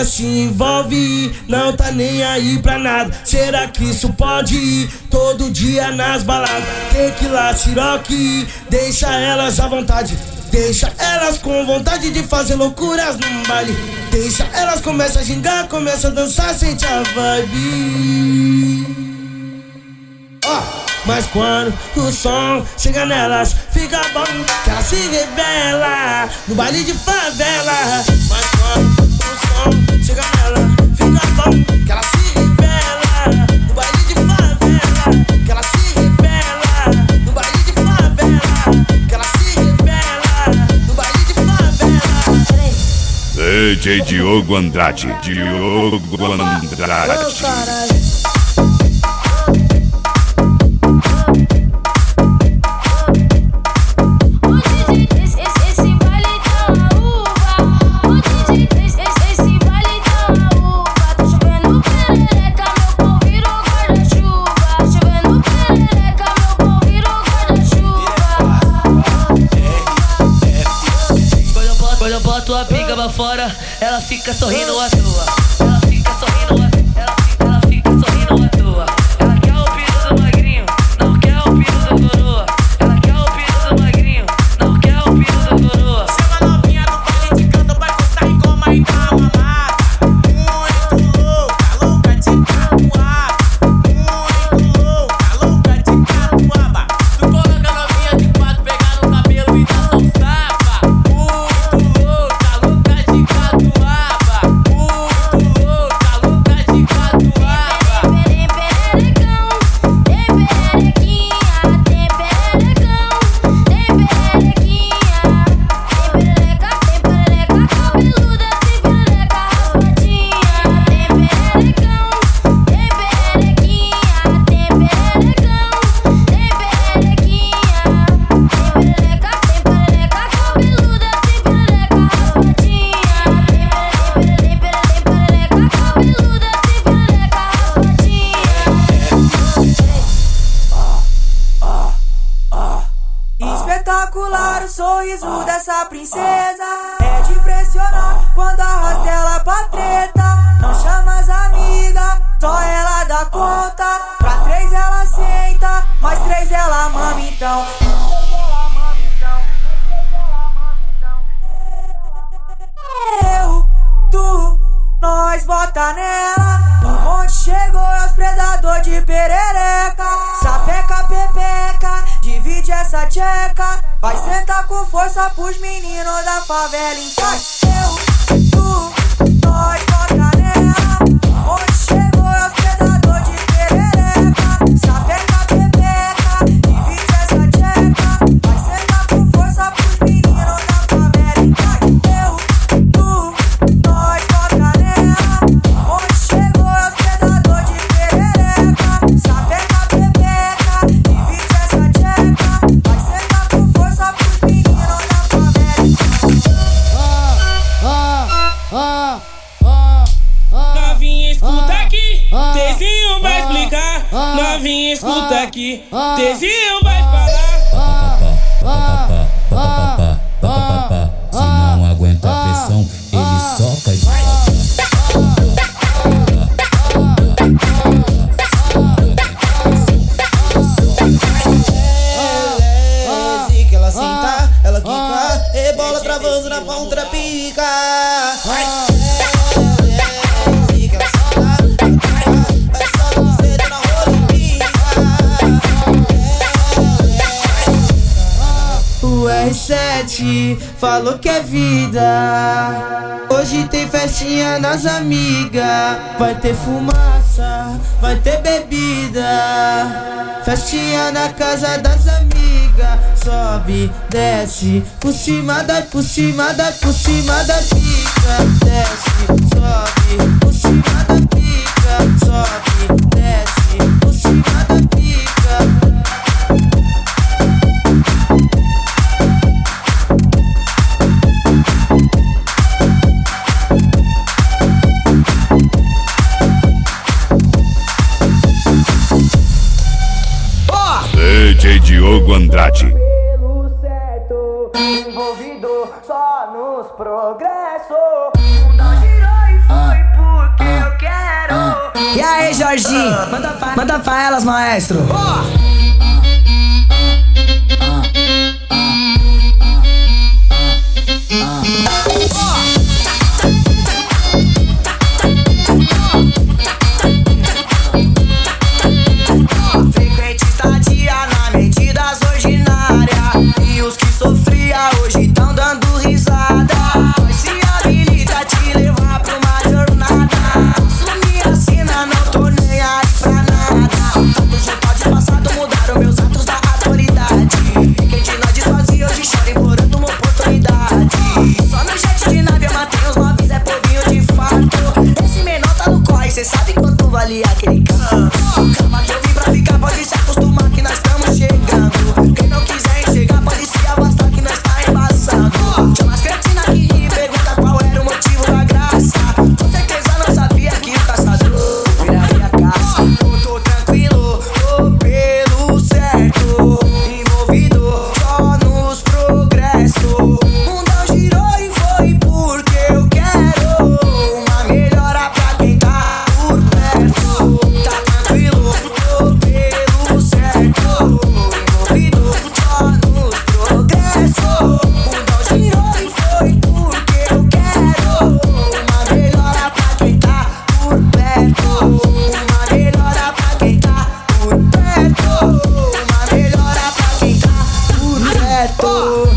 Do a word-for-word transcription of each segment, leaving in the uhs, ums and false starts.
elas se envolvem, não tá nem aí pra nada. Será que isso pode ir todo dia nas baladas? Tequila, siroque, deixa elas à vontade. Deixa elas com vontade de fazer loucuras num baile. Deixa elas começa a gingar, começa a dançar, sente a vibe. Ó, mas quando o som chega nelas, fica bom que ela se revela no baile de favela. Mas quando o som chega nela, fica bom que ela se revela no baile de favela. Que ela se revela no baile de favela. Que ela se revela no baile de favela. D J Diogo Andrade, Diogo Andrade. Quando eu boto a pica pra fora, ela fica sorrindo à toa. Ela fica sorrindo à ela fica, ela fica sorrindo à toa. Ela quer o pino do magrinho, não quer o pino do coroa. Ela quer o pino do magrinho, não quer o pino do coroa. Chama novinha do baile de canto, vai gostar e coma e dá uma mamada. Muito louca, louca de catuaba. Muito louca, louca de catuaba. Tu coloca novinha de quatro, pegar no cabelo e dá uns tapas. Muito louca, louca de catuaba. Muito louca, louca de catuaba. Tem pererecão, tem pererequinha, tem pererecão, tem pererequinha, tem perereca, tem perereca cabeluda, tem perereca raspadinha, tem pererecão, tem pererequinha, tem pererecão, tem pererequinha, tem perereca, tem perereca cabeluda, tem perereca raspadinha, tem perereca, tem perereca cabeluda, tem perereca raspadinha. Espetacular o sorriso dessa princesa. É de impressionar quando arrasta ela pra treta. Não chama as amigas, só ela dá conta. Pra três ela senta, mais três ela mama então. Eu, tu, nós bota nela. O monte chegou, é os predador de perereca. Sapeca, pepeca, divide essa tcheca. Vai sentar com força pros meninos da favela. Então eu, tu, nós bota nela. O monte chegou, é os predador de perereca. Sapeca, pepeca, divide essa tcheca. Vai sentar com força pros meninos da favela. Então eu, tu, nós bota nela. O monte chegou, é os predador de perereca. Sapeca, pepeca, divide essa tcheca. Vai sentar com força pros meninos da favela. Novinha, escuta aqui, Tezinho vai explicar. Novinha, escuta aqui, Tezinho vai falar. Se não aguenta a pressão, ele soca de Que ela senta, ela quica, rebola travando na ponta da pica. O R sete falou que é vida. Hoje tem festinha nas amigas. Vai ter fumaça, vai ter bebida. Festinha na casa das amigas. Sobe, desce, por cima da, por cima da, por cima da pica. Desce, sobe, por cima da pica. Sobe, desce, por cima da pica. D J Diogo Andrade. Pelo certo, envolvido só nos progressos. O mundo girou e foi E aí, Jorginho? Manda pra, manda pra elas, maestro. Frequente estadia na medidas ordinárias. E os que sofria hoje tão dando risada. Nós se habilita a te levar pra uma jornada. Assumir a cena, não tô nem aí pra nada. Tanto junto de passado mudaram meus atos da atualidade. Quem de nós desfazia hoje chora implorando uma oportunidade. Só no jet de nave eu matei os noves, é povinho de fato. Esse menor tá no corre, cê sabe quanto valia aquele carro. Calma que eu vim pra ficar, pode se acostumar que nós estamos chegando. Quem não quiser enxergar pode se afastar que nós tá embaçado. Chama as cretinas aqui e pergunta qual era o motivo da graça. Com certeza não sabia que o caçador viraria caça. Eu tô tranquilo, tô pelo certo. Envolvido só nos progressos. O mundão girou e foi porque eu quero uma melhora pra quem tá por perto. Tá tranquilo, tô pelo certo. Envolvido só nos progressos. O mundão girou e foi porque eu quero uma melhora pra quem tá por perto. Uma melhora pra quem tá por perto. Uma melhora pra quem tá por perto.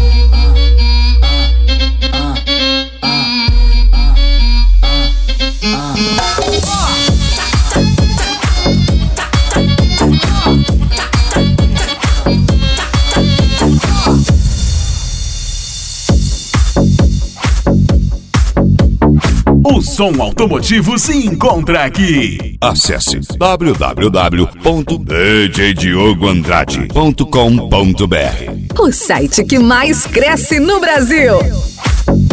O som automotivo se encontra aqui. Acesse w w w ponto d j diogo andrade ponto com ponto b r. O site que mais cresce no Brasil.